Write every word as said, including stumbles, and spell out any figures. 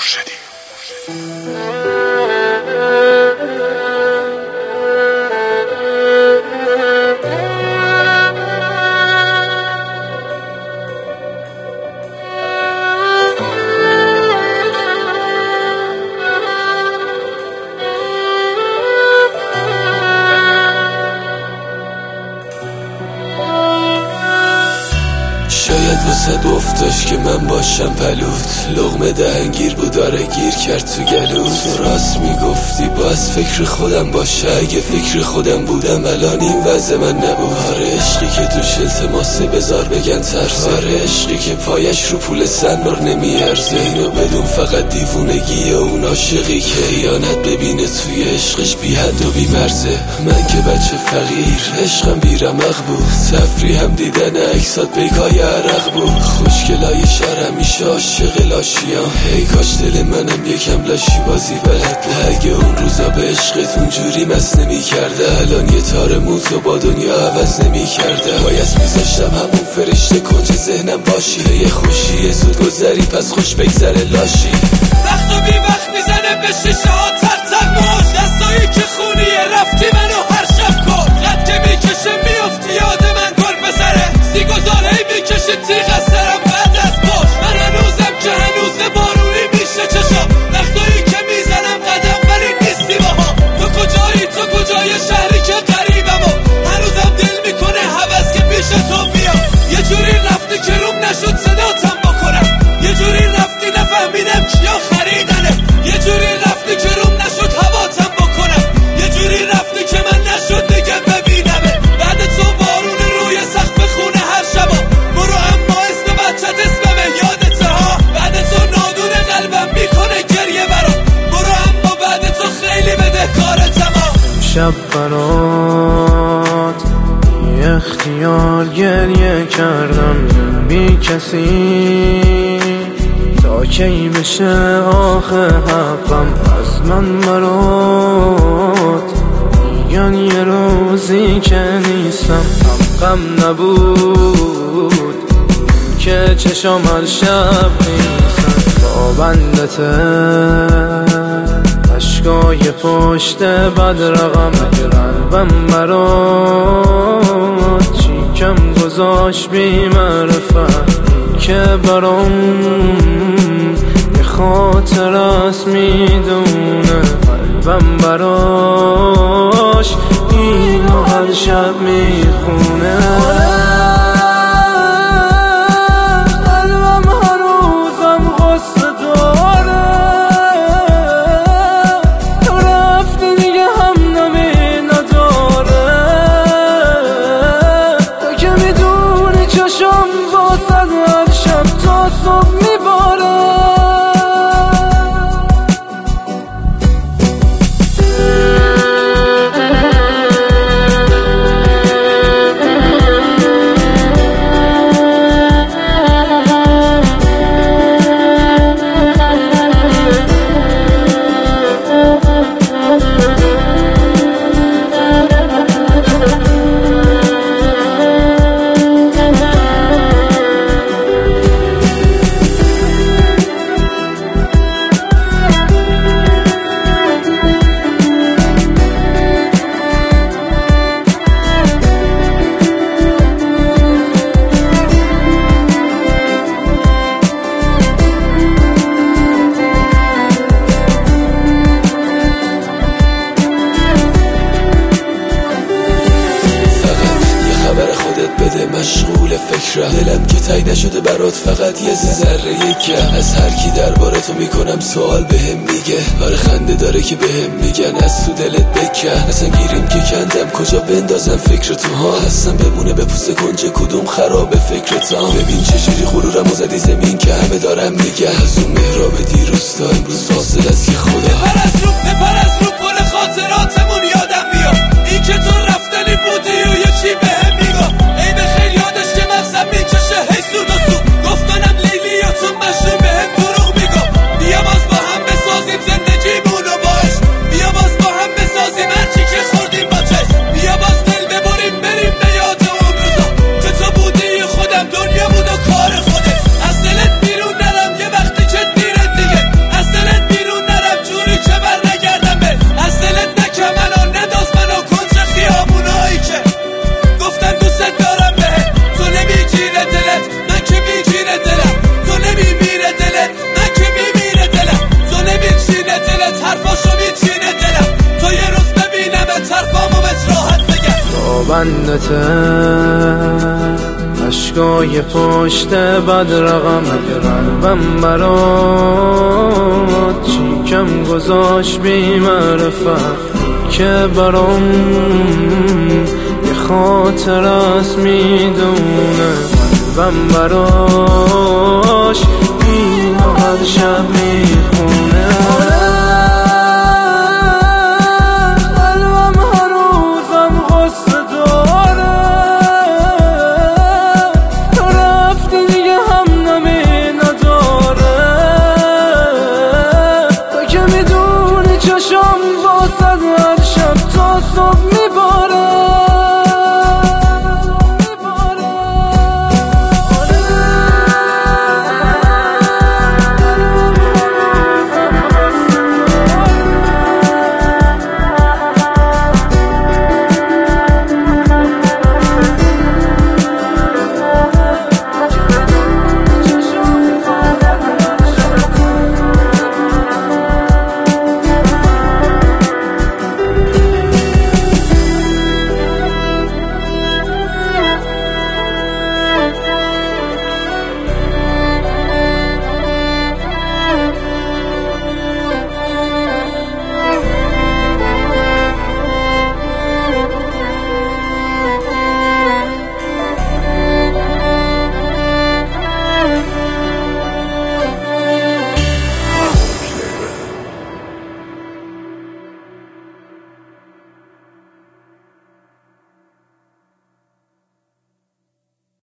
مرشدی. شاید واسه گفتاش که من باشم پلوت، لقمه دهنگیر بود داره گیر کرد تو گلوت. تو راست میگفتی باز فکر خودم باشه، اگه فکر خودم بودم الان این وضع من نبود. آره عشقی که توش التماسه بذار بگن ترسه، آره عشقی که پایش رو پول سنبار نمیارزه. اینو بدون فقط دیوونگی اون عاشقی که ایانت ببینه توی عشقش بی حد و بی مرزه. من که بچه فقیر عشقم بیرمق بود، تفریحم دیدن عکسات بیگای عرق بود. خوشگلای شهر همیشه عاشق لاشیام، هی کاش دل منم یکم لاشی بازی بلد بود. اگه اون روزا به عشقت اونجوری مست نمی کرده، الان یه تار موزو با دنیا عوض نمی کرده. باید میذاشتم همون فرشته کنج ذهنم باشی، یه خوشی زود گذری پس خوش بگذره لاشی. وقت و بی وقت میزنه به شیشه ها تر تر موش، دستایی که خونیه رفتی منو هر شب کن. قد که میکشه میافتی یاد من گل بزره، سیگذار هی میکشه تیغ از سرم بعد از باش. من هنوزم که هنوز بارونی میشه چشم، وقتایی که میزنم قدم ولی نیستی باها. تو کجایی تو کجای شهری که قریبم و هنوزم دل میکنه حوض که پیش تو بیام. یه جوری رفتی که روم نشد صداتم بکنم، یه جوری رفتی نفهمیدم کیا خریدنه، یه جوری رفتی که روم نشد هواتم بکنم، یه جوری رفتی که من نشد دیگه ببینمه. بعد تو بارون روی سقف خونه هر شبا، برو اما اسم بچت اسممه یادته ها. بعد تو نادون قلبم میکنه گریه برام، برو اما بعد تو خیلی بدهکارتم ها. شب برات بی اختیار گریه کردم بی کسی، تا کی بشه آخه حقم از من برات. میگن یه روزی که نیستم حقم نبود، که چشم هر شب نیستم با بندته. عشقای پشت بد رقم قلبم برات، چیکم گذاشت بی معرفت که برام یه خاطر است میدونه قلبم براش اینو هر شب میخونه. مشغول فکرم، دلم که تای نشده برات فقط یه ذره یکم. از هر کی درباره تو میکنم سوال بهم میگه، آره خنده داره که بهم میگن از تو دلت بکن. اصلا گیریم که کندم کجا بندازم فکر تو ها، هستم بمونه به پوست کنج کدوم خراب فکرت ها. ببین چجوری غرورمو زدی زمین که همه دارم میگن، از اون مهراب دیروز تا امروز فاصل است که خدا. بپر از رو بپر از رو پل خاطراتمون یادم بیاد، این که تو رفتنی بودی و یه چی بهم میگو. ای بخیر یادش که مغزم میکشه هی سود و سود، گفتنم لیلی یا تو مشروع بهم دروغ میگو. بیا باز با هم بسازیم زندگیمونو باش، بیا باز با هم بسازیم هرچی که خوردیم با چشم. بیا باز دل ببریم بریم به یاد اون روزا که تو بودی خودم دنیا بود و کار خودت. از دلت بیرون نرم یه وقتی که دیره دیگه، از دل نمیچینه دلت حرفاشو میچینه دلم تو یه روز ببینم طرفامو بهت راحت بگم با بندته عشقای پشت بد رقم قلبم برات چی کم گذاشت بی معرفت که برام یه خاطر است میدونه قلبم براش اینو هر شب میخونه